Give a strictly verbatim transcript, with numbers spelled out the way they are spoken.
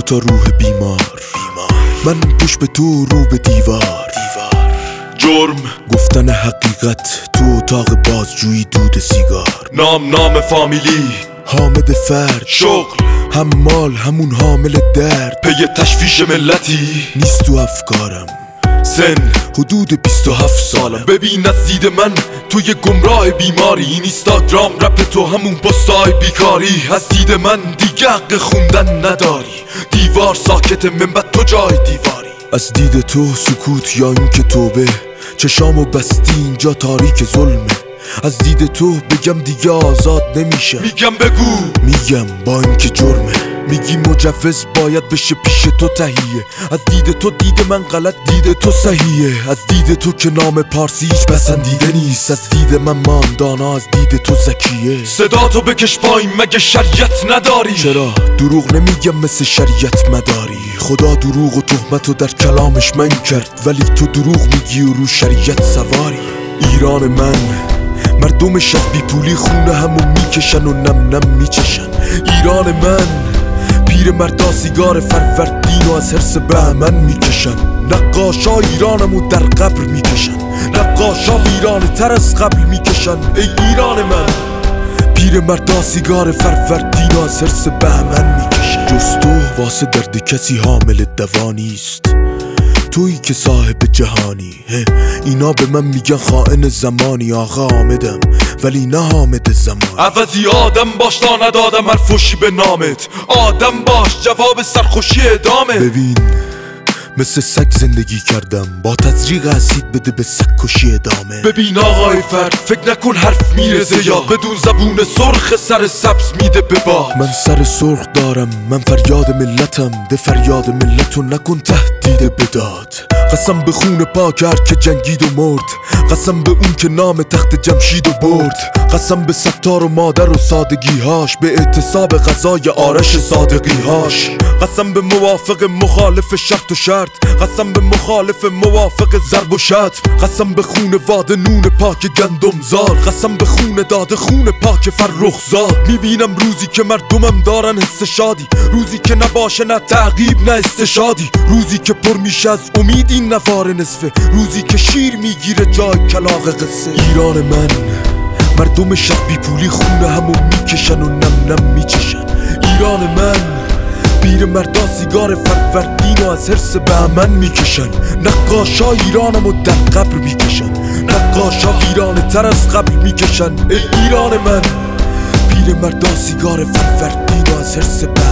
تا روح بیمار، من پشت به تو رو به دیوار. جرم گفتن حقیقت تو اتاق بازجویی دود سیگار. نام نام فامیلی حامد فرد، شغل هم مال همون حامل درد. پی تشویش ملتی نیست تو افکارم، سن حدود بیست و هفت سالم. ببین از دید من تو یه گمراه بیماری، این اینستاگرام رپ تو همون پستای بیکاری. از دید من دیگه حق خوندن نداری، دیوار ساکت منبع تو جای دیواری. از دید تو سکوت یا این که توبه، چشامو بستی اینجا تاریک ظلمه. از دید تو بگم دیگه آزاد نمیشه، میگم بگو، میگم با این که جرمه. میگی مجوز باید بشه پیش تو تهیه، از دید تو دید من غلط، دید تو صحیحه. از دید تو که نام پارسی هیچ پسندیده نیست، از دید من ماندانا، از دید تو ذکیه. صدا تو بکش پایین مگه شریعت نداری؟ چرا دروغ نمیگم مثل شریعت مداری؟ خدا دروغ و تهمت رو در کلامش من کرد، ولی تو دروغ میگی و رو شریعت سواری. ایران من مردمش از بی پولی خونه همو میکشن و نم نم میچشن. ایران من پیر مردا سیگار فروردین و از حرص بهمن میکشن. نقاشا ایرانمو در قبر میکشن، نقاشا ویرانه تر از قبل میکشن. ای ایران من پیر مردا سیگار فروردین و از حرص بهمن میکشن. جز تو واسه درد کسی حامل دوا نیست، تویی که صاحب جهانی. اینا به من میگن خائن زمانی، آقا حامدم ولی نه حامد زمان. عوضی آدم باش تا ندادم هر فوشی به نامت، آدم باش جواب سرخوشی ادامه. ببین مثل سگ زندگی کردم، با تزریق اسید بده به سگ کشی ادامه. ببین آقای فرد فکر نکن حرف میرزه یا بدون زبون سرخ سر سبز میده به باد. من سر سرخ دارم، من فریاد ملتم، ده فریاد ملتو نکن تهدید بداد. قسم به خون پاک هر که جنگید و مرد، قسم به اون که نام تخت جمشید و برد. قسم به ستار و مادر و سادگیهاش، به اعتصاب غذای آرش صادقیهاش. قسم به موافق مخالف شرط و شرط، قسم به مخالف موافق ضرب و شتم. قسم به خون واده نون پاک گندم زار، قسم به خون داده خون پاک فرخ زاد. میبینم روزی که مردمم دارن حس شادی، روزی که نباشه نه تعقیب نه استشادی، روزی که پر میشه از امید این نوار نصفه، روزی که شیر میگیره جای کلاغ قصه. ایران من مردمش از بی پولی خونه همو میکشن و نم نم میچشن. ایران من پیر مردا سیگار فروردین و از حرص بهمن میکشن. نقاشا ایرانمو در قبر میکشن، نقاشا ویرانه تر از قبل میکشن. ای ایران من پیر مردا سیگار فروردین و از حرص